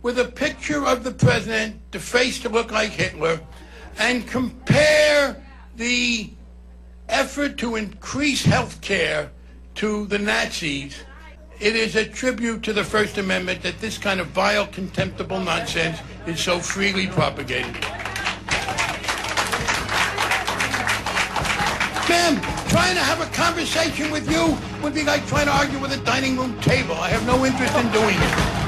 with a picture of the president, the face to look like Hitler, and compare the effort to increase health care to the Nazis, it is a tribute to the First Amendment that this kind of vile, contemptible nonsense is so freely propagated. Ma'am, trying to have a conversation with you would be like trying to argue with a dining room table. I have no interest in doing it.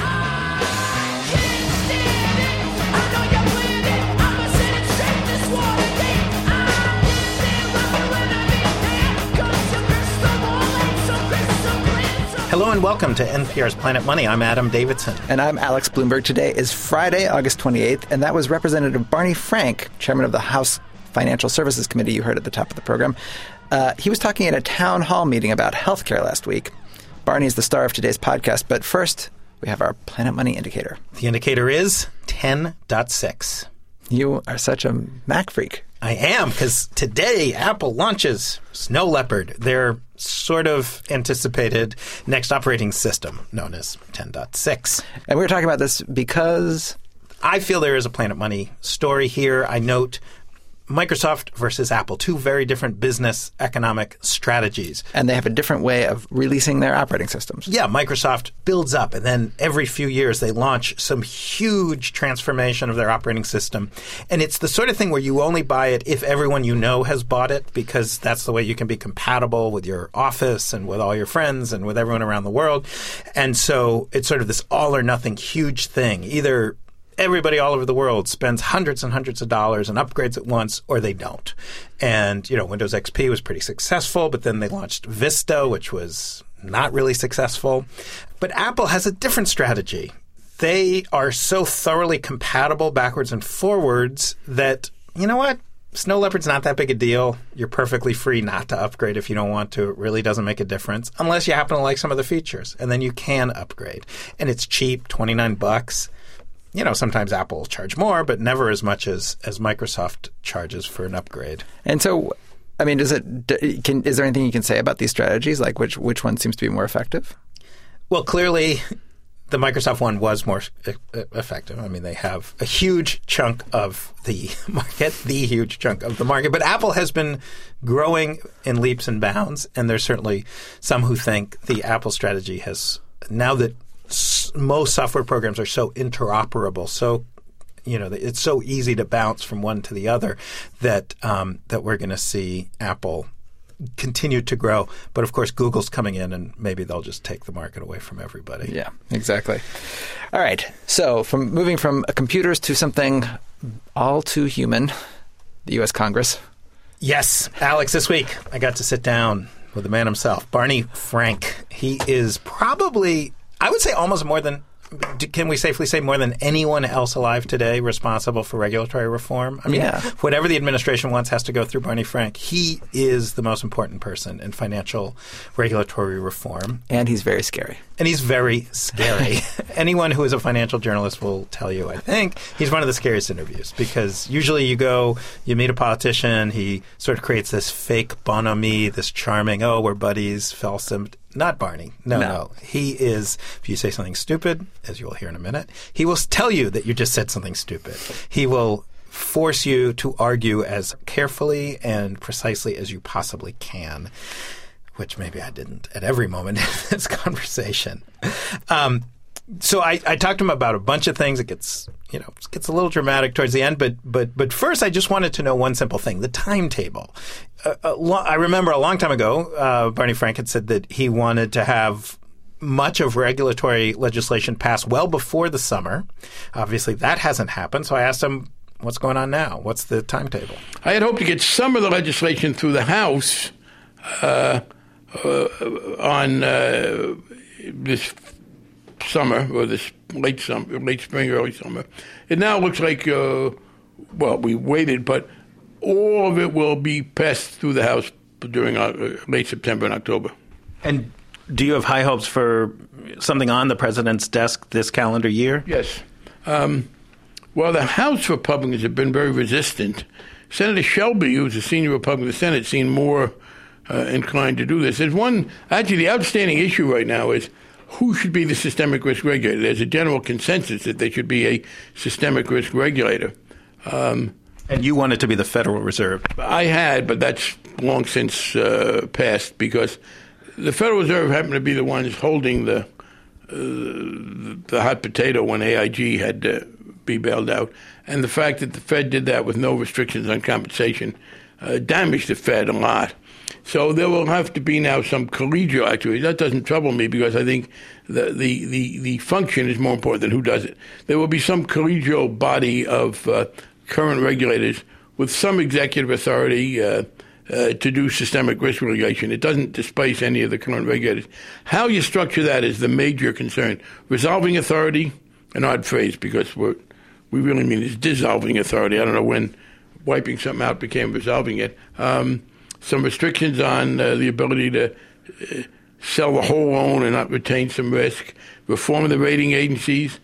Hello and welcome to NPR's Planet Money. I'm Adam Davidson. And I'm Alex Bloomberg. Today is Friday, August 28th, and that was Representative Barney Frank, chairman of the House Financial Services Committee you heard at the top of the program. He was talking at a town hall meeting about health care last week. Barney is the star of today's podcast, but first, we have our Planet Money indicator. The indicator is 10.6. You are such a Mac freak. I am, because today Apple launches Snow Leopard, their sort of anticipated next operating system known as 10.6. And we're talking about this because I feel there is a Planet Money story here. I note Microsoft versus Apple, two very different business economic strategies. And they have a different way of releasing their operating systems. Yeah, Microsoft builds up, and then every few years they launch some huge transformation of their operating system. And it's the sort of thing where you only buy it if everyone you know has bought it, because that's the way you can be compatible with your office and with all your friends and with everyone around the world. And so it's sort of this all-or-nothing huge thing. Either everybody all over the world spends hundreds and hundreds of dollars and upgrades at once, or they don't. And, Windows XP was pretty successful, but then they launched Vista, which was not really successful. But Apple has a different strategy. They are so thoroughly compatible backwards and forwards that, you know what? Snow Leopard's not that big a deal. You're perfectly free not to upgrade if you don't want to. It really doesn't make a difference unless you happen to like some of the features. And then you can upgrade. And it's cheap, $29. Sometimes Apple will charge more, but never as much as Microsoft charges for an upgrade. And so, I mean, is there anything you can say about these strategies? Like which one seems to be more effective? Well, clearly, the Microsoft one was more effective. I mean, they have a huge chunk of the market, But Apple has been growing in leaps and bounds, and there's certainly some who think the Apple strategy has, now that most software programs are so interoperable, so it's so easy to bounce from one to the other that we're going to see Apple continue to grow. But of course, Google's coming in, and maybe they'll just take the market away from everybody. Yeah, exactly. All right. So moving from computers to something all too human, the U.S. Congress. Yes, Alex. This week I got to sit down with the man himself, Barney Frank. He is probably, I would say, almost more than, can we safely say, more than anyone else alive today responsible for regulatory reform? I mean, Whatever the administration wants has to go through Barney Frank. He is the most important person in financial regulatory reform. And he's very scary. Anyone who is a financial journalist will tell you, I think, he's one of the scariest interviews, because usually you meet a politician, he sort of creates this fake bonhomie, this charming, we're buddies, Not Barney. No. He is, if you say something stupid, as you will hear in a minute, he will tell you that you just said something stupid. He will force you to argue as carefully and precisely as you possibly can, which maybe I didn't at every moment in this conversation. So I talked to him about a bunch of things. It gets a little dramatic towards the end, but first I just wanted to know one simple thing: the timetable. I remember a long time ago, Barney Frank had said that he wanted to have much of regulatory legislation passed well before the summer. Obviously, that hasn't happened. So I asked him, what's going on now? What's the timetable? I had hoped to get some of the legislation through the House on this summer, or this late spring, early summer. It now looks like, we waited, but all of it will be passed through the House during late September and October. And do you have high hopes for something on the president's desk this calendar year? Yes. Well, the House Republicans have been very resistant. Senator Shelby, who's a senior Republican in the Senate, seemed more inclined to do this. There's the outstanding issue right now is who should be the systemic risk regulator. There's a general consensus that there should be a systemic risk regulator. And you want it to be the Federal Reserve. I had, but that's long since passed, because the Federal Reserve happened to be the ones holding the hot potato when AIG had to be bailed out. And the fact that the Fed did that with no restrictions on compensation damaged the Fed a lot. So there will have to be now some collegial activity. That doesn't trouble me, because I think the function is more important than who does it. There will be some collegial body of current regulators with some executive authority to do systemic risk regulation. It doesn't displace any of the current regulators. How you structure that is the major concern. Resolving authority, an odd phrase, because what we really mean is dissolving authority. I don't know when wiping something out became resolving it. Some restrictions on the ability to sell the whole loan and not retain some risk. Reform of the rating agencies.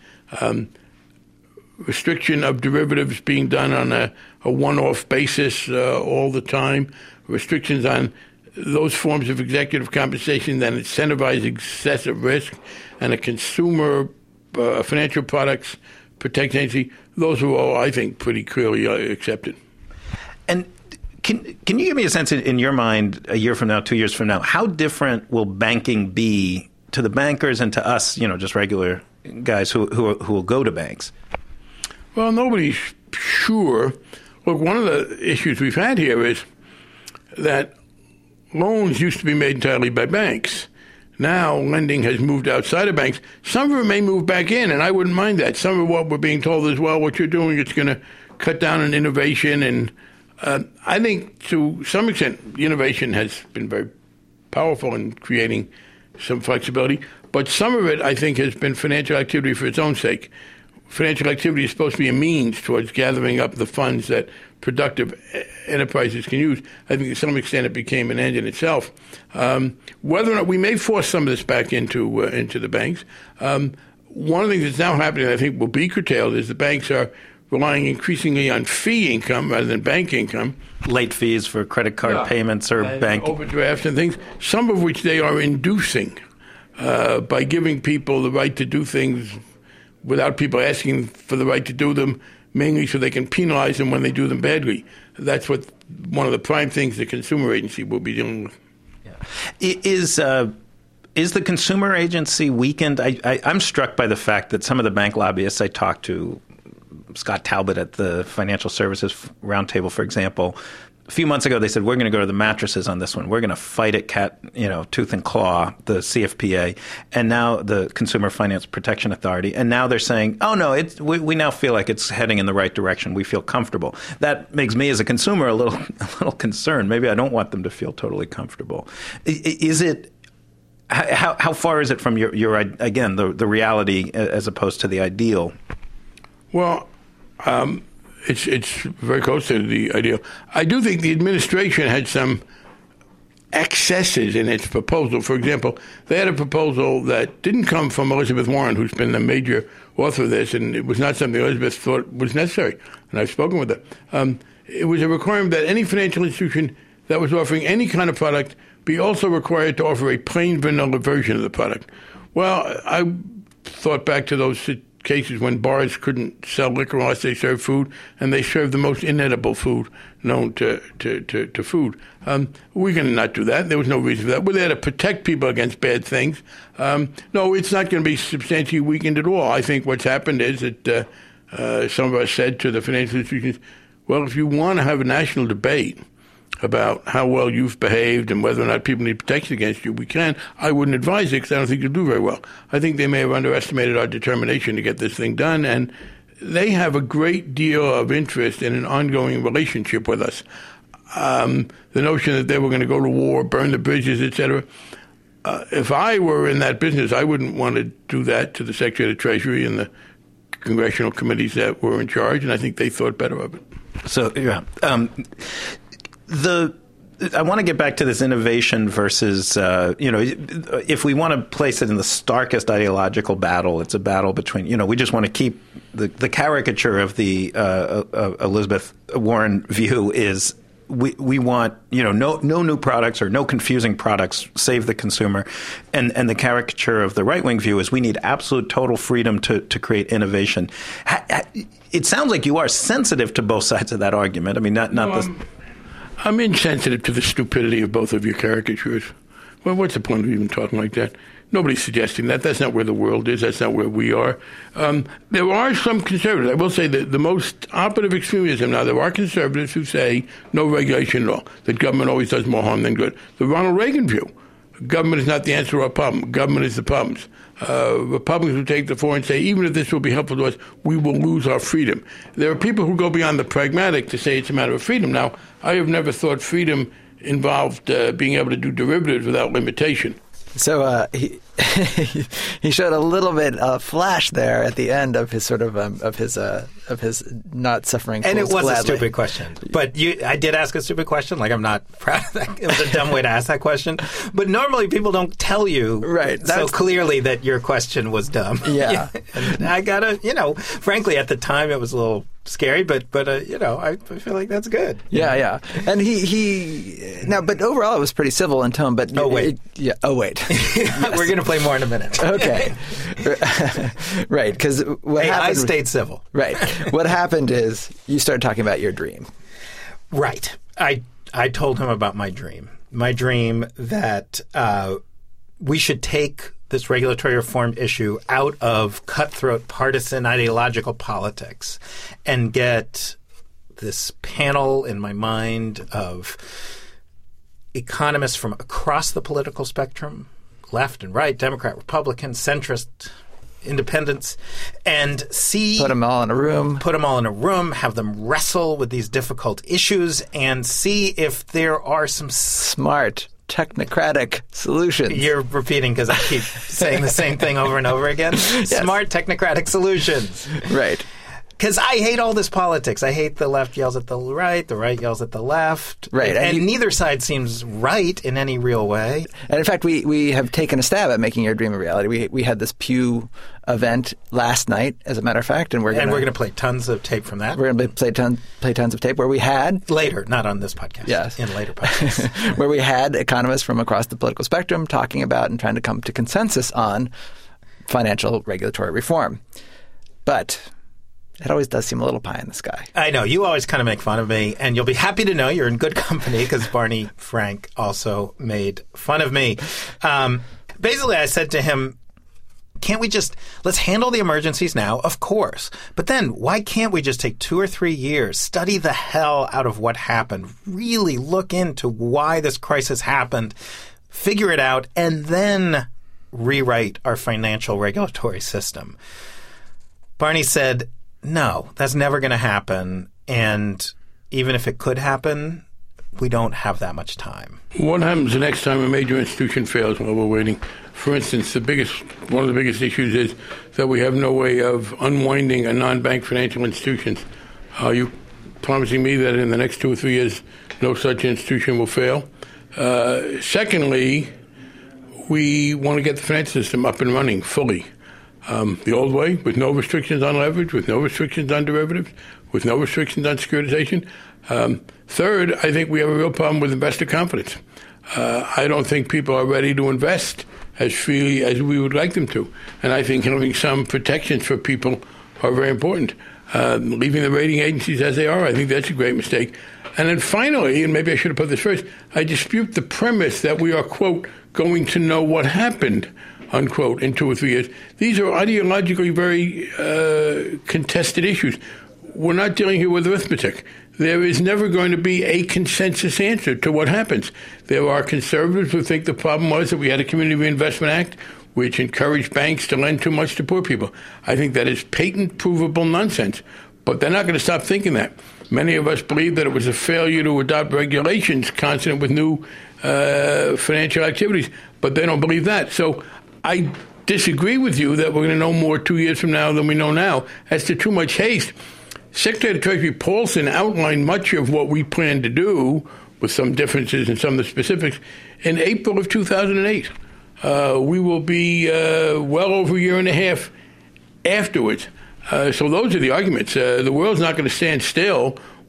Restriction of derivatives being done on a one-off basis all the time. Restrictions on those forms of executive compensation that incentivize excessive risk, and a consumer financial products protection agency. Those are all, I think, pretty clearly accepted. And can you give me a sense in your mind, a year from now, 2 years from now, how different will banking be to the bankers and to us, just regular guys who will go to banks? Well, nobody's sure. Look, one of the issues we've had here is that loans used to be made entirely by banks. Now lending has moved outside of banks. Some of it may move back in, and I wouldn't mind that. Some of what we're being told is, well, what you're doing, it's going to cut down on innovation. And I think to some extent, innovation has been very powerful in creating some flexibility. But some of it, I think, has been financial activity for its own sake. Financial activity is supposed to be a means towards gathering up the funds that productive enterprises can use. I think to some extent it became an end in itself. Whether or not we may force some of this back into the banks. One of the things that's now happening, I think, will be curtailed is the banks are relying increasingly on fee income rather than bank income. Late fees for credit card payments or bank overdrafts and things, some of which they are inducing by giving people the right to do things without people asking for the right to do them, mainly so they can penalize them when they do them badly. That's what one of the prime things the consumer agency will be dealing with. Yeah. Is the consumer agency weakened? I'm struck by the fact that some of the bank lobbyists I talked to, Scott Talbot at the Financial Services Roundtable, for example, a few months ago they said, we're going to go to the mattresses on this one. We're going to fight it tooth and claw, the CFPA, and now the Consumer Finance Protection Authority. And now they're saying, oh, no, we now feel like it's heading in the right direction. We feel comfortable. That makes me as a consumer a little concerned. Maybe I don't want them to feel totally comfortable. Is it how far is it from your again, the reality as opposed to the ideal? Well, It's very close to the ideal. I do think the administration had some excesses in its proposal. For example, they had a proposal that didn't come from Elizabeth Warren, who's been the major author of this, and it was not something Elizabeth thought was necessary. And I've spoken with her. It was a requirement that any financial institution that was offering any kind of product be also required to offer a plain vanilla version of the product. Well, I thought back to those cases when bars couldn't sell liquor unless they served food, and they served the most inedible food known to food. We're going to not do that. There was no reason for that. We're there to protect people against bad things. No, it's not going to be substantially weakened at all. I think what's happened is that some of us said to the financial institutions, well, if you want to have a national debate about how well you've behaved and whether or not people need protection against you, we can. I wouldn't advise it because I don't think you'll do very well. I think they may have underestimated our determination to get this thing done, and they have a great deal of interest in an ongoing relationship with us. The notion that they were going to go to war, burn the bridges, etc. If I were in that business, I wouldn't want to do that to the Secretary of the Treasury and the congressional committees that were in charge, and I think they thought better of it. So, yeah. I want to get back to this innovation versus, if we want to place it in the starkest ideological battle, it's a battle between, we just want to keep the caricature of the Elizabeth Warren view is we want, no new products or no confusing products, save the consumer. And the caricature of the right-wing view is we need absolute total freedom to create innovation. It sounds like you are sensitive to both sides of that argument. I mean, I'm insensitive to the stupidity of both of your caricatures. Well, what's the point of even talking like that? Nobody's suggesting that. That's not where the world is. That's not where we are. There are some conservatives. I will say that the most operative extremism now, there are conservatives who say no regulation at all, that government always does more harm than good. The Ronald Reagan view, government is not the answer to our problem. Government is the problems. Republicans who take the floor and say, even if this will be helpful to us, we will lose our freedom. There are people who go beyond the pragmatic to say it's a matter of freedom. Now, I have never thought freedom involved being able to do derivatives without limitation. So he showed a little bit of flash there at the end of his sort of his not suffering. And it was gladly. A stupid question, but I did ask a stupid question. Like, I'm not proud of that. It was a dumb way to ask that question. But normally people don't tell you so clearly that your question was dumb. Yeah, and I gotta, frankly, at the time it was a little scary, but I feel like that's good. Yeah. And but overall it was pretty civil in tone. But wait. Yes. We're going to play more in a minute. Okay. Right, because I stayed civil. Right. What happened is you started talking about your dream. Right. I told him about my dream. My dream that we should take this regulatory reform issue out of cutthroat partisan ideological politics and get this panel in my mind of economists from across the political spectrum, left and right, Democrat, Republican, centrist, independents, and put them all in a room, have them wrestle with these difficult issues and see if there are some smart technocratic solutions. You're repeating because I keep saying the same thing over and over again. Yes. Smart technocratic solutions. Right. Because I hate all this politics. I hate the left yells at the right yells at the left. Right. And neither side seems right in any real way. And in fact, we have taken a stab at making your dream a reality. We had this Pew event last night, as a matter of fact, and we're going to play tons of tape from that. We're going to play tons of tape where we had later, not on this podcast. Yes, in later podcasts, where we had economists from across the political spectrum talking about and trying to come to consensus on financial regulatory reform. But it always does seem a little pie in the sky. I know. You always kind of make fun of me, and you'll be happy to know you're in good company because Barney Frank also made fun of me. Basically, I said to him, can't we let's handle the emergencies now, of course. But then why can't we just take 2 or 3 years, study the hell out of what happened, really look into why this crisis happened, figure it out, and then rewrite our financial regulatory system? Barney said, no, that's never going to happen. And even if it could happen, we don't have that much time. What happens the next time a major institution fails while we're waiting? For instance, one of the biggest issues is that we have no way of unwinding a non-bank financial institutions. Are you promising me that in the next 2 or 3 years, no such institution will fail? Secondly, we want to get the financial system up and running fully. The old way, with no restrictions on leverage, with no restrictions on derivatives, with no restrictions on securitization. Third, I think we have a real problem with investor confidence. I don't think people are ready to invest as freely as we would like them to. And I think having some protections for people are very important. Leaving the rating agencies as they are, I think that's a great mistake. And then finally, and maybe I should have put this first, I dispute the premise that we are, quote, going to know what happened, unquote, in 2 or 3 years. These are ideologically very contested issues. We're not dealing here with arithmetic. There is never going to be a consensus answer to what happens. There are conservatives who think the problem was that we had a Community Reinvestment Act which encouraged banks to lend too much to poor people. I think that is patent, provable nonsense. But they're not going to stop thinking that. Many of us believe that it was a failure to adopt regulations consonant with new financial activities, but they don't believe that. So I disagree with you that we're going to know more 2 years from now than we know now. As to too much haste, Secretary of Treasury Paulson outlined much of what we plan to do, with some differences in some of the specifics, in April of 2008. We will be well over a year and a half afterwards. So those are the arguments. The world's not going to stand still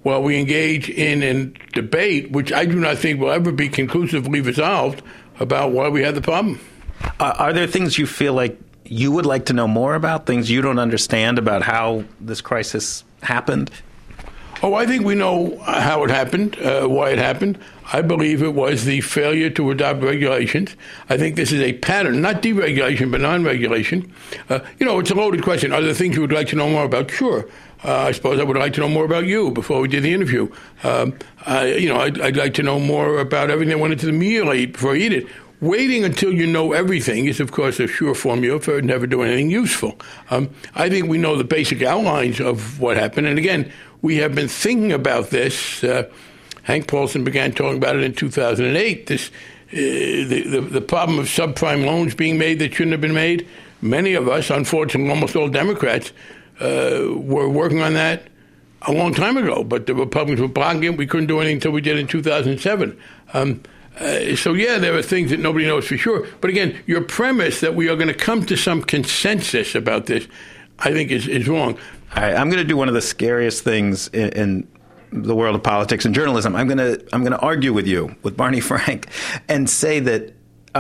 while we engage in a debate, which I do not think will ever be conclusively resolved, about why we have the problem. Are there things you feel like you would like to know more about, things you don't understand about how this crisis happened? Oh, I think we know how it happened, why it happened. I believe it was the failure to adopt regulations. I think this is a pattern, not deregulation, but non-regulation. It's a loaded question. Are there things you would like to know more about? Sure. I suppose I would like to know more about you before we did the interview. I'd like to know more about everything that went into the meal I eat before I eat it. Waiting until you know everything is, of course, a sure formula for never doing anything useful. I think we know the basic outlines of what happened. And again, we have been thinking about this. Hank Paulson began talking about it in 2008. The problem of subprime loans being made that shouldn't have been made. Many of us, unfortunately, almost all Democrats, were working on that a long time ago. But the Republicans were blocking it. We couldn't do anything until we did in 2007. There are things that nobody knows for sure. But again, your premise that we are going to come to some consensus about this, I think, is wrong. All right, I'm going to do one of the scariest things in the world of politics and journalism. I'm going to argue with you, with Barney Frank, and say that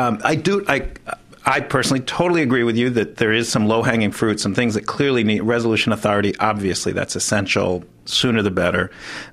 I personally totally agree with you that there is some low-hanging fruit, some things that clearly need resolution authority. Obviously, that's essential. Sooner the better.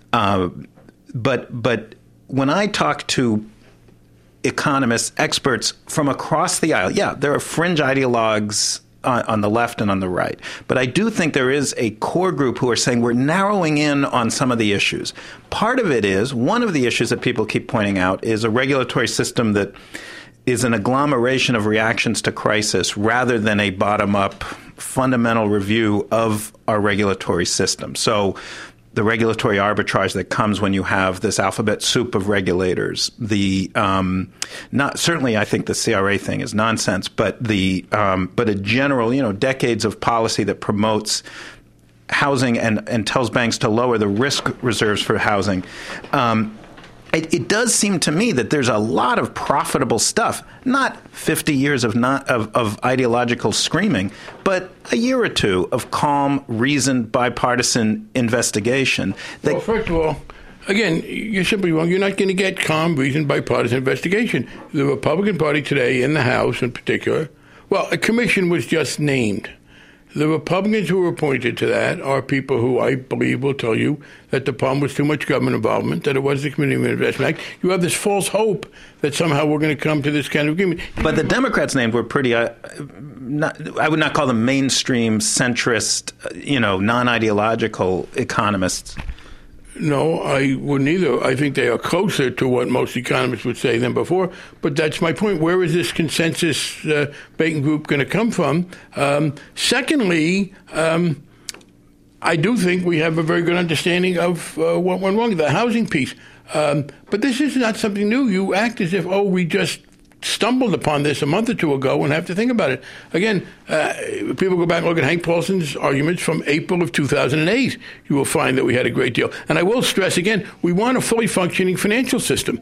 But when I talk to economists, experts from across the aisle, there are fringe ideologues on the left and on the right. But I do think there is a core group who are saying we're narrowing in on some of the issues. Part of it is, one of the issues that people keep pointing out is a regulatory system that is an agglomeration of reactions to crisis rather than a bottom-up fundamental review of our regulatory system. So the regulatory arbitrage that comes when you have this alphabet soup of regulators. Certainly I think the CRA thing is nonsense, but a general, decades of policy that promotes housing and tells banks to lower the risk reserves for housing. It does seem to me that there's a lot of profitable stuff, not 50 years of ideological screaming, but a year or two of calm, reasoned, bipartisan investigation. Well, first of all, again, you're simply wrong. You're not going to get calm, reasoned, bipartisan investigation. The Republican Party today, in the House in particular, a commission was just named. The Republicans who were appointed to that are people who I believe will tell you that the problem was too much government involvement, that it was the Community Reinvestment Act. You have this false hope that somehow we're going to come to this kind of agreement. But the Democrats named were pretty, I would not call them mainstream, centrist, non-ideological economists. No, I wouldn't either. I think they are closer to what most economists would say than before. But that's my point. Where is this consensus banking group going to come from? Secondly, I do think we have a very good understanding of what went wrong, the housing piece. But this is not something new. You act as if, we just stumbled upon this a month or two ago and have to think about it. Again, people go back and look at Hank Paulson's arguments from April of 2008. You will find that we had a great deal. And I will stress again, we want a fully functioning financial system.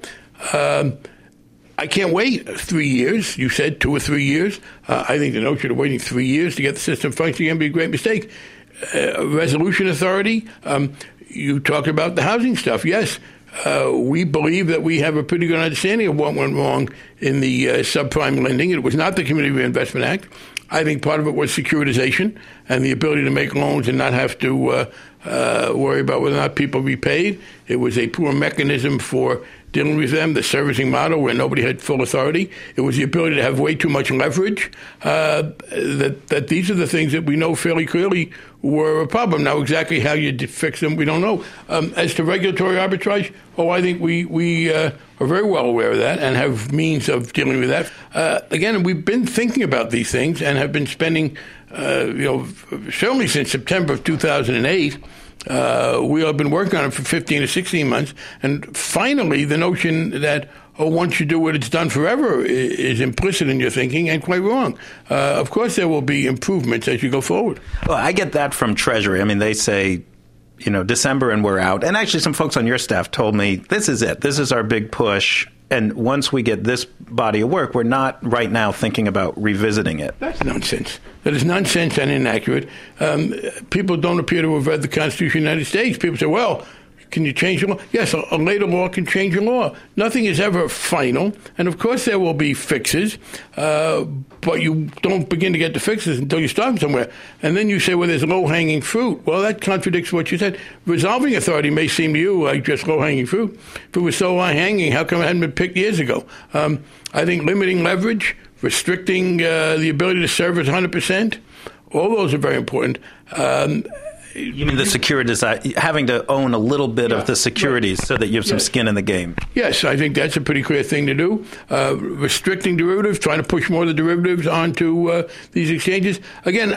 I can't wait 3 years. You said 2 or 3 years. I think the notion of waiting 3 years to get the system functioning can be a great mistake. Resolution authority, you talked about the housing stuff. Yes. We believe that we have a pretty good understanding of what went wrong in the subprime lending. It was not the Community Reinvestment Act. I think part of it was securitization and the ability to make loans and not have to worry about whether or not people repaid. It was a poor mechanism for dealing with them, the servicing model where nobody had full authority. It was the ability to have way too much leverage. That these are the things that we know fairly clearly were a problem. Now, exactly how you fix them, we don't know. As to regulatory arbitrage, I think we are very well aware of that and have means of dealing with that. Again, we've been thinking about these things and have been spending, certainly since September of 2008, we have been working on it for 15 or 16 months. And finally, the notion that, once you do it, it's done forever is implicit in your thinking and quite wrong. Of course, there will be improvements as you go forward. Well, I get that from Treasury. I mean, they say, December and we're out. And actually, some folks on your staff told me, this is it. This is our big push. And once we get this body of work, we're not right now thinking about revisiting it. That's nonsense. That is nonsense and inaccurate. People don't appear to have read the Constitution of the United States. People say, Can you change the law? Yes, a later law can change a law. Nothing is ever final. And, of course, there will be fixes, but you don't begin to get the fixes until you start somewhere. And then you say, well, there's low-hanging fruit. Well, that contradicts what you said. Resolving authority may seem to you like just low-hanging fruit. If it was so low-hanging, how come it hadn't been picked years ago? I think limiting leverage, restricting the ability to service 100%, all those are very important. You mean the securities, having to own a little bit of the securities so that you have some skin in the game? Yes, I think that's a pretty clear thing to do. Restricting derivatives, trying to push more of the derivatives onto these exchanges. Again,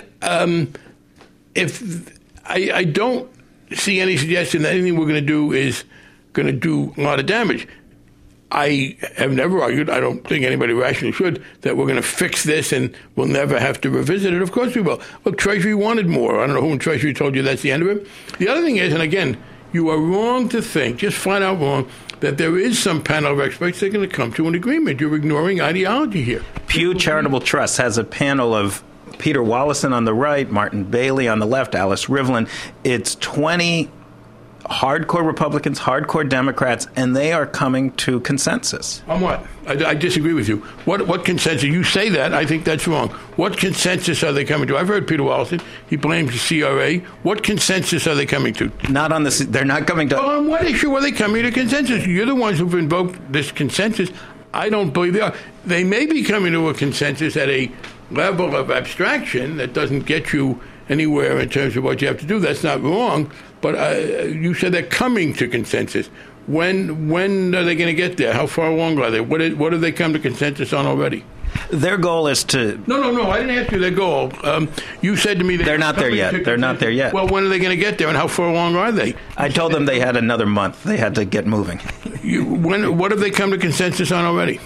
if I don't see any suggestion that anything we're going to do is going to do a lot of damage. I have never argued, I don't think anybody rationally should, that we're going to fix this and we'll never have to revisit it. Of course we will. Look, Treasury wanted more. I don't know who in Treasury told you that's the end of it. The other thing is, and again, you are wrong to think, just flat out wrong, that there is some panel of experts that are going to come to an agreement. You're ignoring ideology here. Pew Charitable Trust has a panel of Peter Wallison on the right, Martin Bailey on the left, Alice Rivlin. It's 20 hardcore Republicans, hardcore Democrats, and they are coming to consensus. On what? I disagree with you. What consensus? You say that. I think that's wrong. What consensus are they coming to? I've heard Peter Wallison. He blames the CRA. What consensus are they coming to? Not on this. They're not coming to. Well, on what issue are they coming to consensus? You're the ones who've invoked this consensus. I don't believe they are. They may be coming to a consensus at a level of abstraction that doesn't get you anywhere in terms of what you have to do. That's not wrong. But you said they're coming to consensus. When are they going to get there? How far along are they? What have they come to consensus on already? Their goal is to... No. I didn't ask you their goal. You said to me... They're not there yet. They're not there yet. Well, when are they going to get there, and how far along are they? I told them they had another month. They had to get moving. What have they come to consensus on already?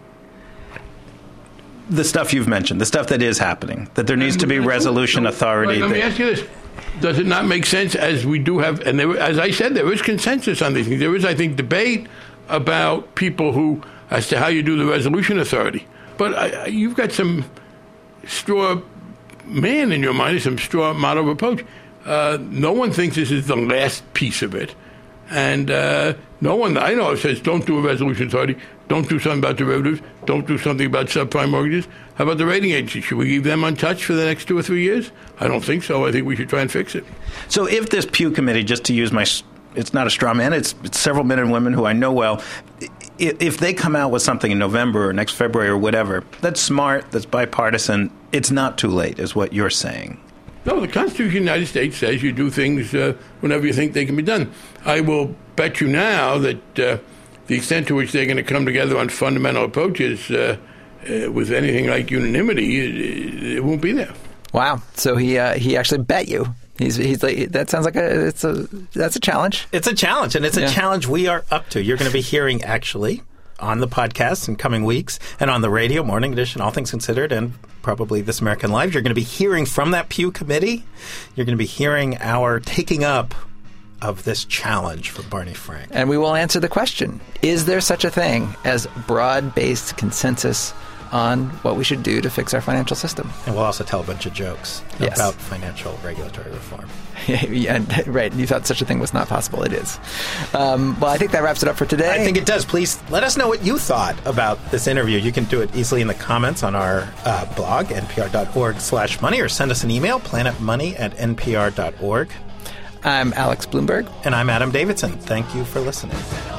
The stuff you've mentioned, the stuff that is happening, that there needs to be resolution authority. Let me ask you this. Does it not make sense, as we do have, and as I said, there is consensus on these things. There is, I think, debate about people as to how you do the resolution authority. But you've got some straw man in your mind, some straw model of approach. No one thinks this is the last piece of it. And no one I know says, don't do a resolution authority, don't do something about derivatives, don't do something about subprime mortgages. How about the rating agency? Should we leave them untouched for the next 2 or 3 years? I don't think so. I think we should try and fix it. So if this Pew Committee, just to use it's not a straw man, it's several men and women who I know well, if they come out with something in November or next February or whatever, that's smart, that's bipartisan, it's not too late, is what you're saying. No, the Constitution of the United States says you do things whenever you think they can be done. I will bet you now that the extent to which they're going to come together on fundamental approaches with anything like unanimity, it won't be there. Wow! So he actually bet you. He's like, that sounds like that's a challenge. It's a challenge, and it's a challenge we are up to. You're going to be hearing actually on the podcast in coming weeks, and on the radio, Morning Edition, All Things Considered, and probably This American Life. You're going to be hearing from that Pew Committee. You're going to be hearing our taking up of this challenge for Barney Frank. And we will answer the question, is there such a thing as broad-based consensus on what we should do to fix our financial system? And we'll also tell a bunch of jokes about financial regulatory reform. Yeah, right. You thought such a thing was not possible. It is. Well, I think that wraps it up for today. I think it does. Please let us know what you thought about this interview. You can do it easily in the comments on our blog, npr.org/money, or send us an email, planetmoney@npr.org. I'm Alex Bloomberg. And I'm Adam Davidson. Thank you for listening.